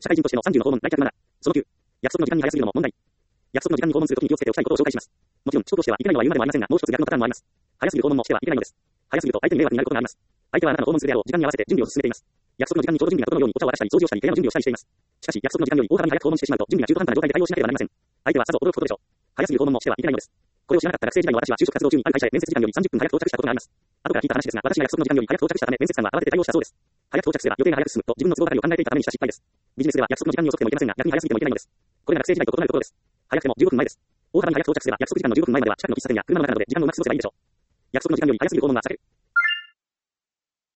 社会人としての30の訪問、来客マナー。その9、約束の時間に早すぎるのも問題。約束の時間に訪問するときに気をつけておきたいことを紹介します。もちろん、遅刻としてはいけないのは言うまでもありませんが、もう一つ逆のパターンもあります。早すぎる訪問もしてはいけないのです。早すぎると相手に迷惑になることがあります。相手はあなたの訪問するであろう時間に合わせて準備を進めています。約束の時間にちょうど準備が整うようにお茶を渡したり、掃除をしたり、部屋の準備をしたりしています。しかし、約束の時間より大幅に早く訪問してしまうと、準備が中途半端な状態で対応しなければなりません。相手はさぞ驚くことでしょう。早すぎる訪問もしてはいけないのです。これを知らなかった学生時代の私は就職活動中にある会社へ面接時間より30分早く到着したことがあります。後から聞いた話ですが、私が約束の時間より早く到着したため、面接官は慌てて対応したそうです。早く到着すれば予定が早く進むと自分の都合ばかりを考えていたためにした失敗です。ビジネスでは約束の時間に遅くてもいけませんが、逆に早すぎてもいけないのです。これが学生時代と異なるところです。早くても15分前です。大幅に早く到着すれば約束時間の15分前までは近くの喫茶店や車の中などで時間をうまく過ごせばいいでしょう。約束の時間より早すぎる訪問は避ける。